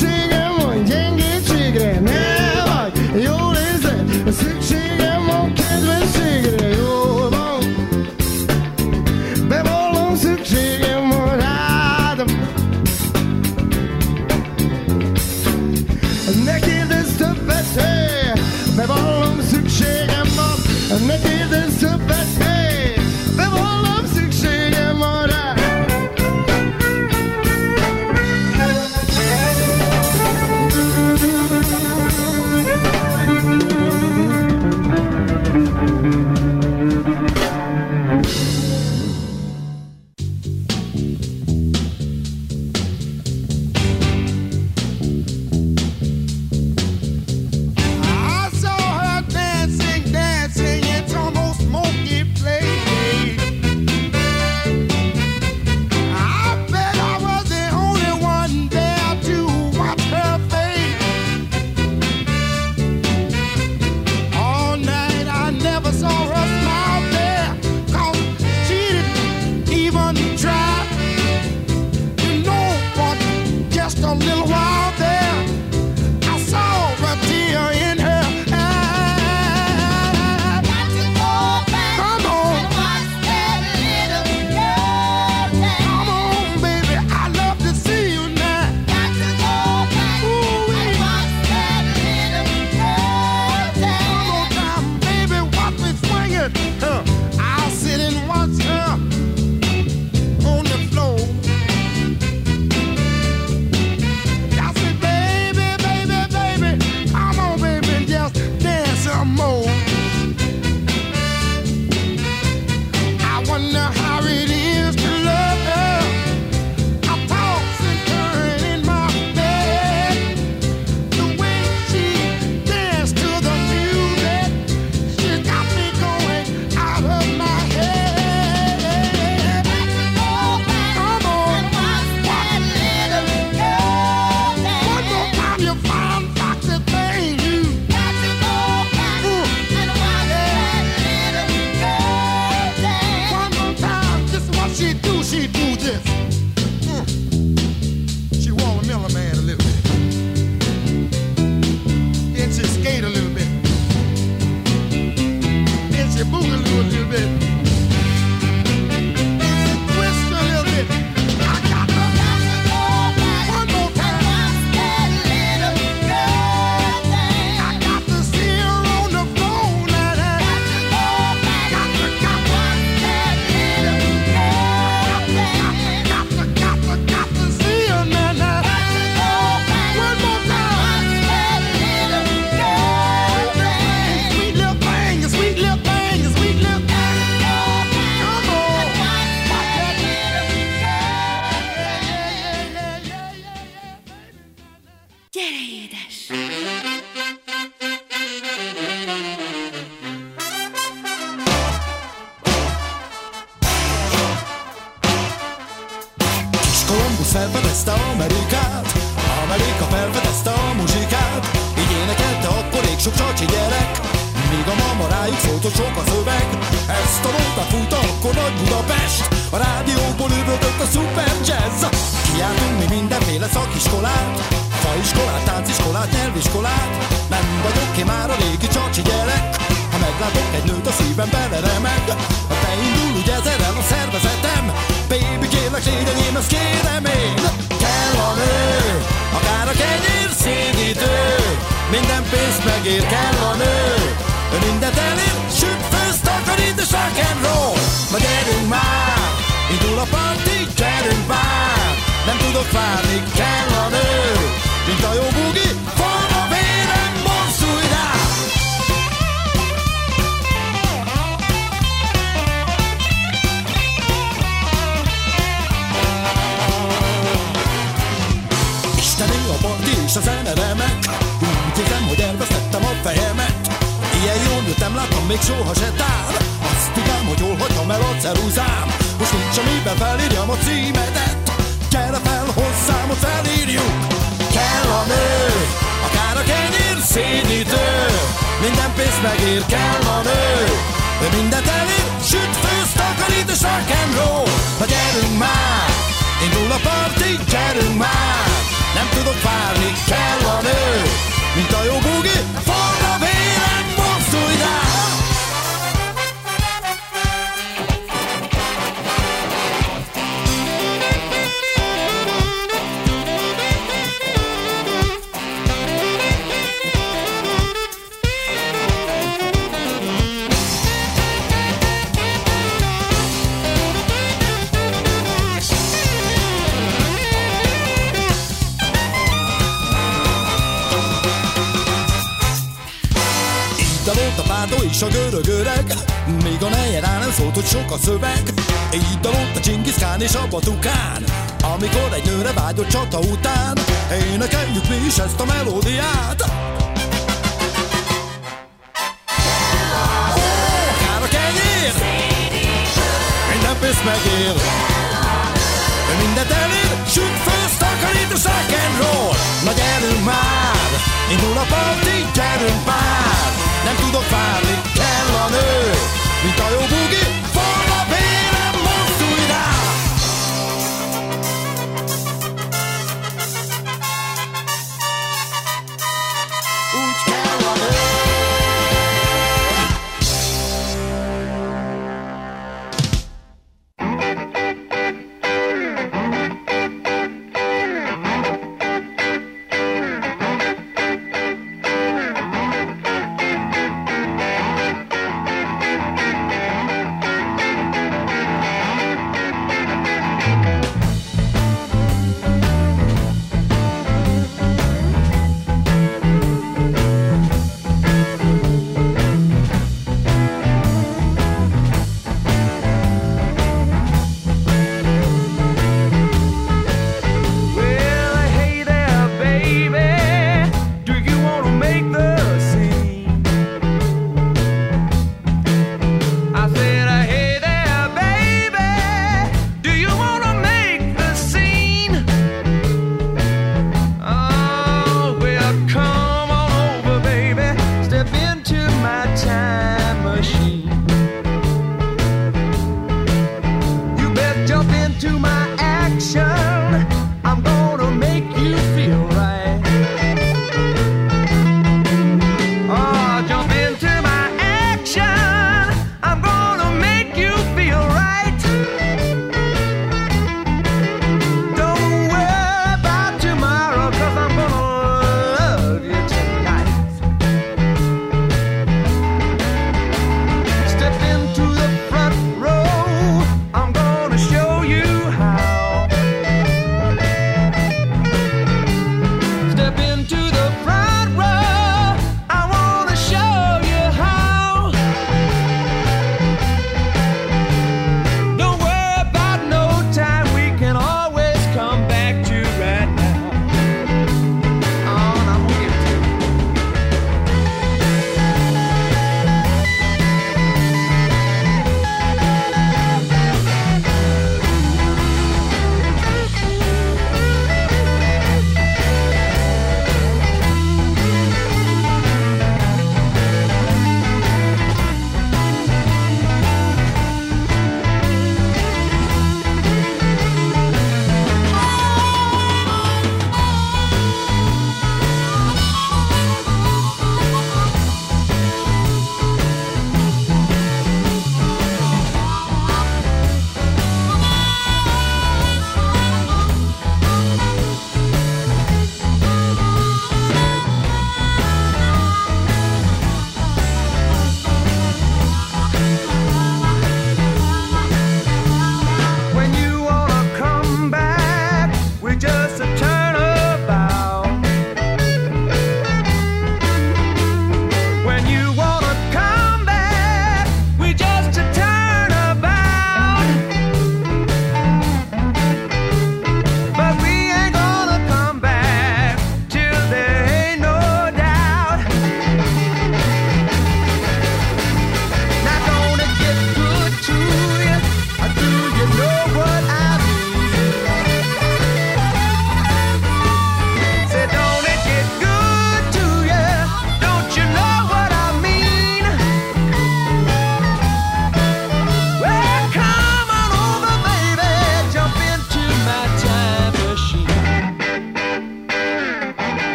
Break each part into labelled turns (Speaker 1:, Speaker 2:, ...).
Speaker 1: szükségem van gyengétségre, ne vagy, jól érzed, szükségem van kedvességre, jól van. Bevallom, szükségem van rád. Ne kérdezz többet, hey! Bevallom, szükségem van. Ne kérdezz többet, hey! Bevallom, szükségem van rá.
Speaker 2: felfedezte Amerikát, Amerika felfedezte a muzsikát, így énekelte akkor ég sok csacsi gyerek, míg a mamarájuk szólt, hogy sok a szöveg. Ezt a nótát fújta akkor nagy Budapest, a rádióból üvöltött a szuper jazz. Kiáltunk mi mindenféle szakiskolát, faiskolát, tánciskolát, nyelviskolát. Nem vagyok ki már a régi csacsi gyerek, ha meglátok egy nőt, a szívem beleremeg. Ha beindul úgy ezerrel a szervezetem, baby kérlek légy enyém, ezt kérem én. Kell a nő, akár a kenyér szédítő, minden pénzt megér, kell a nő, mindent elér, süt, főz, takarít és rock'n'roll. Na gyerünk már, indul a parti, gyerünk már, nem tudok várni, kell a nő, mint a jó bugi, forma vérem, mozdulj rá. Isteni a parti és a zene remek, úgy érzem, hogy elvesztettem a fejemet. Ilyen jól jöttem, láttam, még soha se tár. Azt tudám, hogy hol hagyom el a ceruzám. Most nincs amiben felírjam a címedet. Gyere fel hozzám, hogy felírjuk. Kell a nő, akár a kenyér szédítő, minden pénzt megér, kell a nő, ő mindent elér, süt, főz, takarít és rock'n'roll. Na gyerünk már, indul a parti, gyerünk már, nem tudok várni, kell a nő, mint a jó bugi, forra vélem, mozdulj rá! A pártó és a görög öreg, még a nejen áll nem szólt, hogy sok a szöveg. Így dalott a Csingiszkán és a Batukán, amikor egy nőre vágyott csata után. Énekeljük mi is ezt a melódiát. Akár a kenyér, minden pénzt megér, mindent elér, süt főzt, takarít és rock and roll. Na gyerünk már, indul a parti, gyerünk már, nem tudok várni, kell a nő, mint a jó bugi, forra vélem, mozdulj rá! Úgy kell a nő.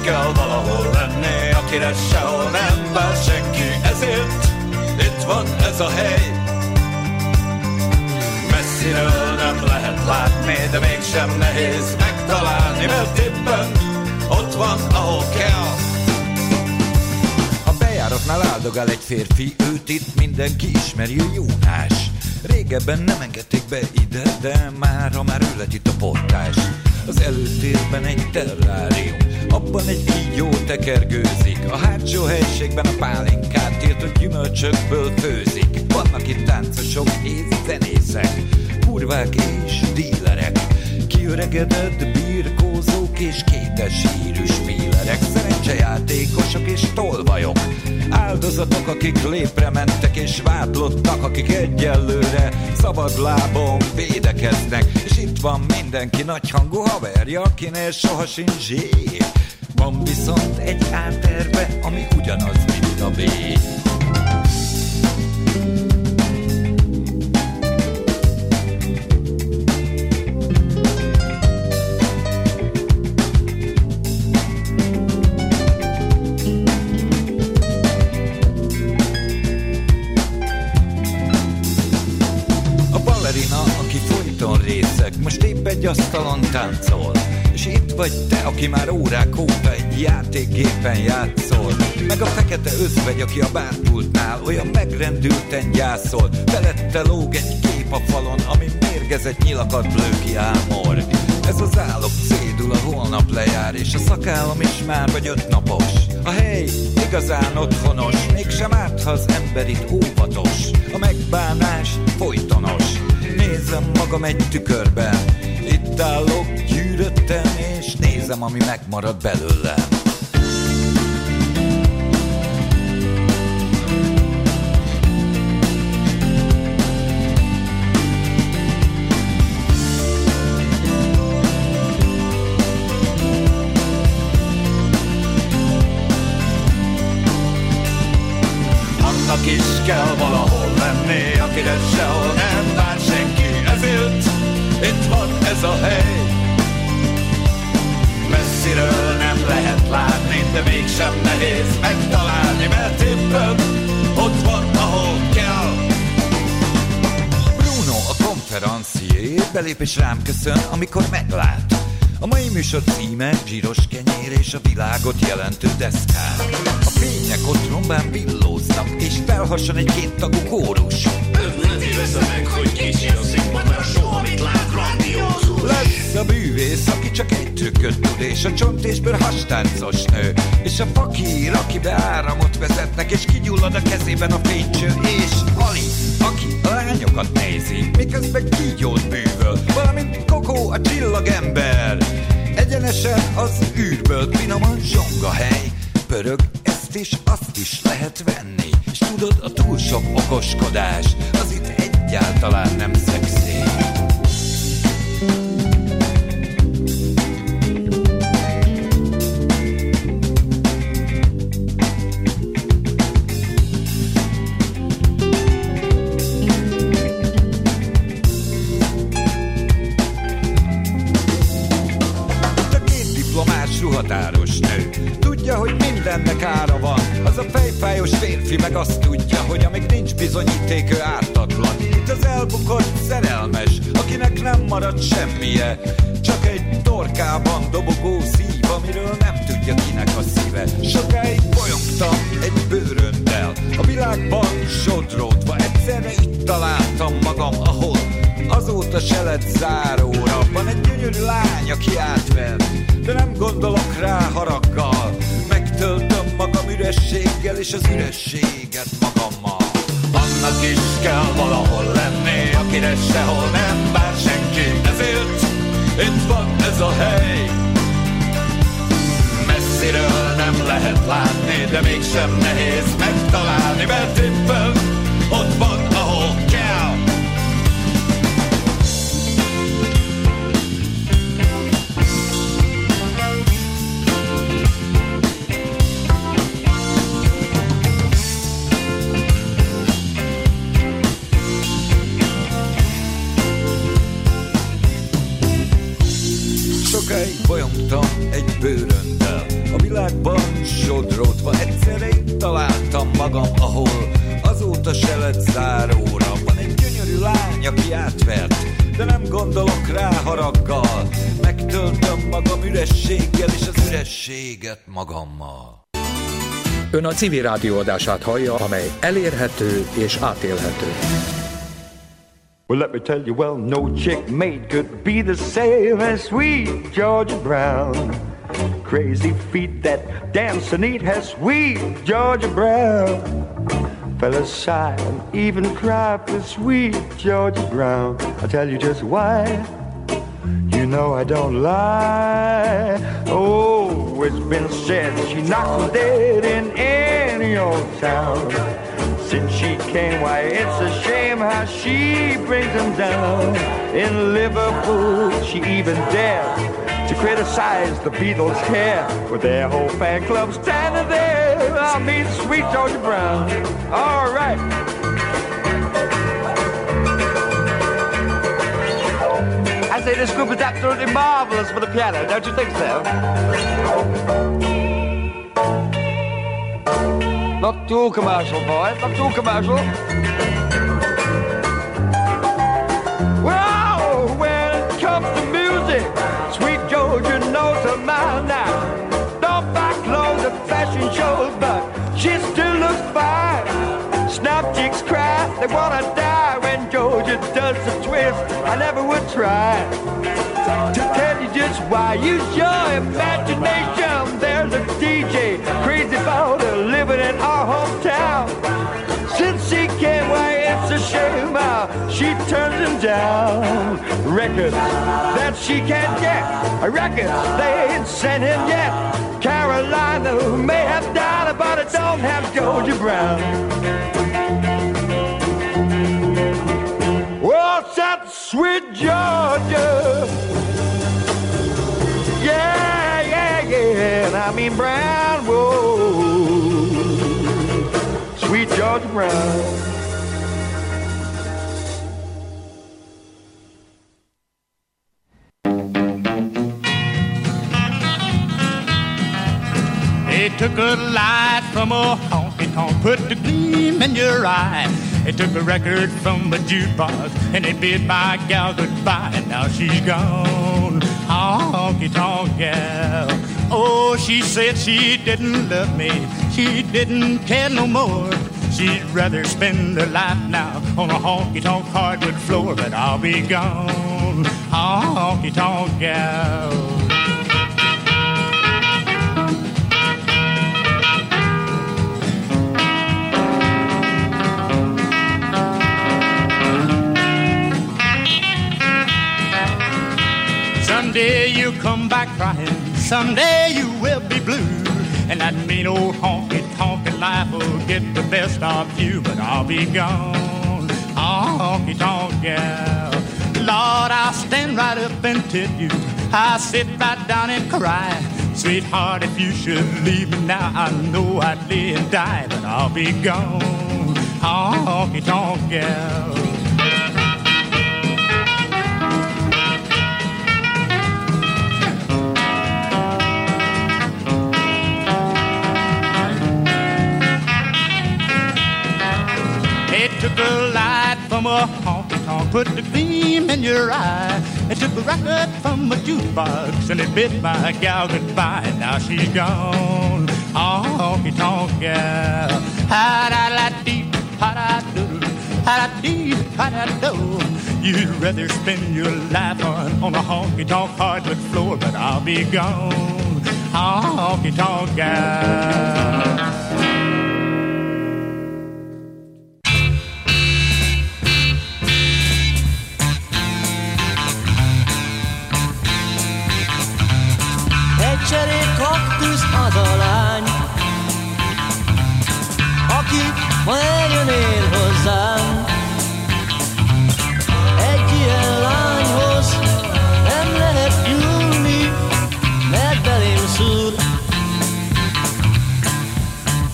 Speaker 3: kell valahol lenni, akire sehol nem vár senki. Ezért itt van ez a hely. Messziről nem lehet látni, de mégsem nehéz megtalálni, mert éppen ott van, ahol kell.
Speaker 4: A bejáratnál áldogál egy férfi, őt itt mindenki ismeri, a Jónás. Régebben nem engedték be ide, de mára már ő lett itt a portás. Az előtérben egy terrárium, abban egy kígyó tekergőzik. A hátsó helyiségben a pálinkát írtott gyümölcsökből főzik. Vannak itt táncosok és zenészek, kurvák és dílerek, kiöregedett birkózók és kétes hírű spílerek, szerencsejátékosok és tolvajok, áldozatok, akik lépre mentek és vádlottak, akik egyelőre szabadlábon védekeznek. És itt van mindenki nagyhangú haverja, akinél soha sincs zsír. Van viszont egy A-terve, ami ugyanaz, mint a B. Most épp egy asztalon táncol, és itt vagy te, aki már órák óta egy játékgépen játszol. Meg a fekete özvegy, aki a bárpultnál olyan megrendülten gyászol. Felette lóg egy kép a falon, ami mérgezett nyilakat lő ki ámor. Ez az állok cédula holnap lejár, és a szakállam is már vagy 5 napos. A hely igazán otthonos, mégsem árt, ha az ember itt óvatos. A megbánás folytonos. Nézem magam egy tükörben, itt állok gyűrötten, és nézem, ami megmarad belőlem.
Speaker 3: Annak is kell valahol lenni, akire sehol nem vár senki. Ezért itt van ez a hely. Messziről nem lehet látni, de mégsem nehéz megtalálni, mert éppen ott van, ahol kell.
Speaker 4: Bruno, a konferencié, belép és rám köszön, amikor meglát. A mai műsor címe zsíros kenyér és a világot jelentő deszkák. A fények ott rombán villóznak, és felhasson egy 2 tagú kórus.
Speaker 5: Ne tévezze meg, hogy kicsinoszik, majd már soha mit lát grandiózus.
Speaker 4: Lesz a bűvész, aki csak egy trükköt tud, és a csont és bőr hastáncos nő. És a fakír, akibe áramot vezetnek, és kigyullad a kezében a fénycső. És Ali, aki a lányokat nézi, miközben kígyót bűvöl, valamint Kokó, a csillagember. Egyenesen az űrből finoman zsongahely pörög, ezt is, azt is lehet venni. És tudod, a túl sok okoskodás az itt egyáltalán nem szexi. Határos nő tudja, hogy mindennek ára van. Az a fejfájos férfi meg azt tudja, hogy amíg nincs bizonyíték, ő ártatlan. Itt az elbukott szerelmes, akinek nem marad semmije, csak egy torkában dobogó szív, amiről nem tudja, kinek a szíve. Sokáig bolyongtam egy bőröndel, a világban sodródva, egyszerre itt találtam magam, ahol azóta se lett záróra. Van egy gyönyörű lány, aki átvett, de nem gondolok rá haraggal. Megtöltöm magam ürességgel, és az ürességet magammal.
Speaker 3: Annak is kell valahol lenni, akire sehol nem vár senki. Ezért itt van ez a hely. Messziről nem lehet látni, de mégsem nehéz megtalálni, mert éppen ott van, ahol kell.
Speaker 4: Sokáig bolyongtam egy bőröndel, a világ záróra. Van egy gyönyörű lány, aki átvert, de nem gondolok rá haraggal. Megtöltöm magam ürességgel, és az ürességet magammal.
Speaker 6: Ön a Civil Rádió adását hallja, amely elérhető és átélhető.
Speaker 1: Well, let me tell you, well, no chick mate could be the same as sweet Georgia Brown. Crazy feet that dance and eat has sweet Georgia Brown. Fellas sigh and even cry for sweet Georgia Brown. I'll tell you just why. You know I don't lie. Oh, it's been said she knocks them dead in any old town. Since she came, why, it's a shame how she brings them down. In Liverpool, she even dared to criticize the Beatles' hair, with their whole fan club standing there. I mean, sweet Georgia Brown. All right. I say this group is absolutely marvelous for the piano, don't you think so? Not too commercial, boys, not too commercial. Well, when it comes to music, sweet Georgia knows her mind now. Don't buy clothes at fashion shows, but she still looks fine. Snap chicks cry, they wanna die when Georgia does the twist. I never would try to tell you just why. Use your imagination. There's a DJ crazy about her living in our hometown. Since she came, why, it's a shame how she turns them down. Records that she can't get, records they ain't sent in yet. Carolina may have died, but it don't have Georgia Brown. Well, that's sweet Georgia. Yeah, yeah, yeah. And I mean Brown, whoa. Sweet Georgia Brown.
Speaker 7: They took a light from a honky-tonk, put the gleam in your eye. They took a record from a jukebox and they bid my gal goodbye, and now she's gone, honky-tonk gal. Oh, she said she didn't love me, she didn't care no more. She'd rather spend her life now on a honky-tonk hardwood floor, but I'll be gone, honky-tonk gal. Someday you'll come back crying, someday you will be blue, and that mean old honky-tonkin' life will get the best of you, but I'll be gone, honky-tonk gal. Lord, I'll stand right up and tell you, I'll sit right down and cry. Sweetheart, if you should leave me now, I know I'd lay and die, but I'll be gone, honky-tonk gal. They took a light from a honky-tonk, put the gleam in your eye. They took a record from a jukebox and they bid my gal goodbye, and now she's gone, honky-tonk gal. Ha-da-la-dee, ha-da-do, ha-da-dee, ha-da-do. You'd rather spend your life on a honky-tonk hardwood floor, but I'll be gone, honky-tonk gal.
Speaker 8: Cserél kaktusz az a lány, aki ma eljönnél hozzám. Egy ilyen lányhoz nem lehet nyúlni, mert belém szúr.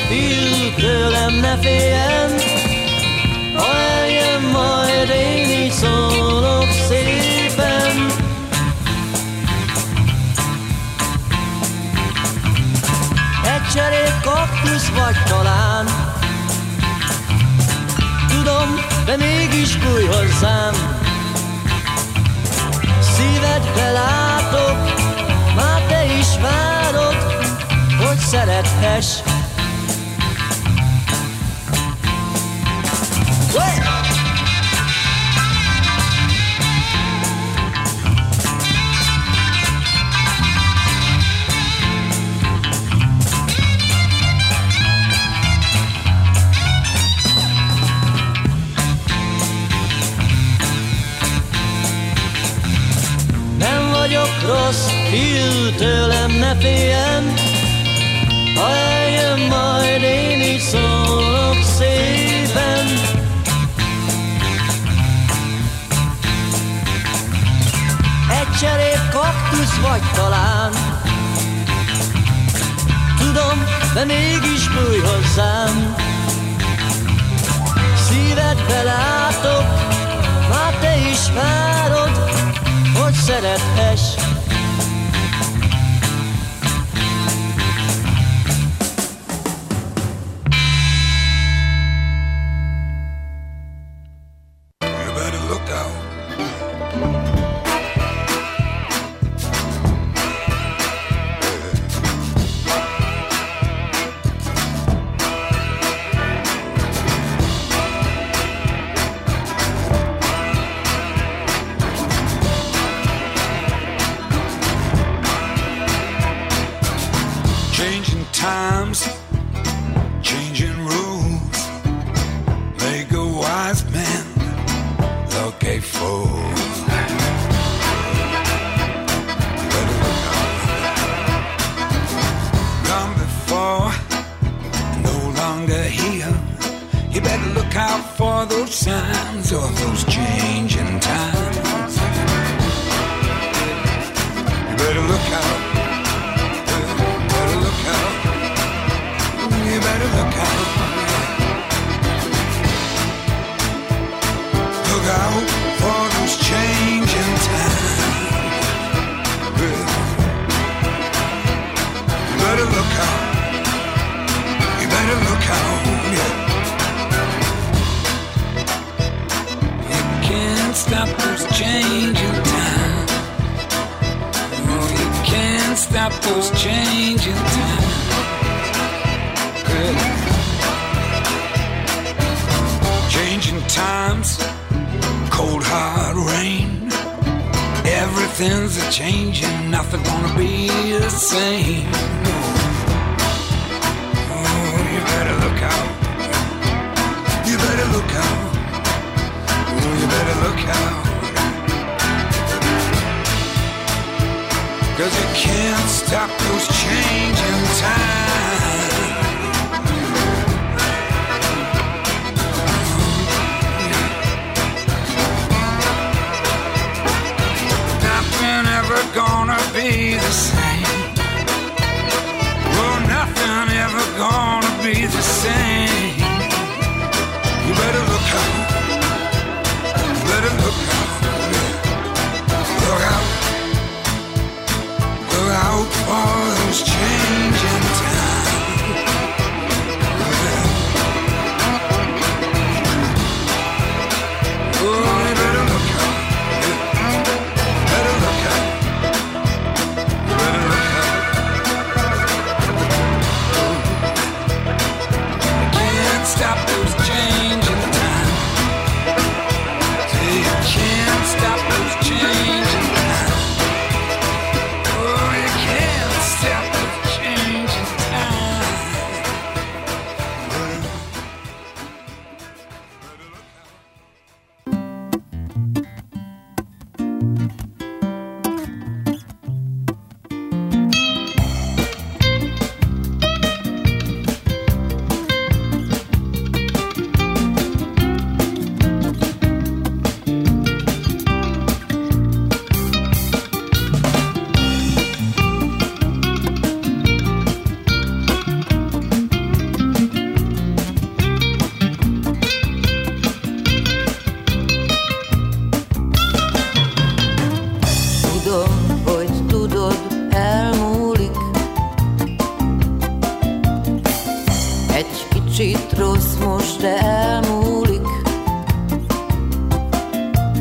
Speaker 8: fiú, tőlem ne féljen, ha eljön majd, én így szólok szépen. Egy cserék kaktusz vagy talán, tudom, de mégis bújj hozzám. Szívedbe látok, már te is várod, hogy szerethess. Nem vagyok rossz fiú, tőlem ne féljen, ha eljön majd, én így szólok szépen. Egy cserép kaktusz vagy talán, tudom, de mégis bújj hozzám. Szívedbe látok, már te is várod, hogy szerethess.
Speaker 9: Egy kicsit rossz most, de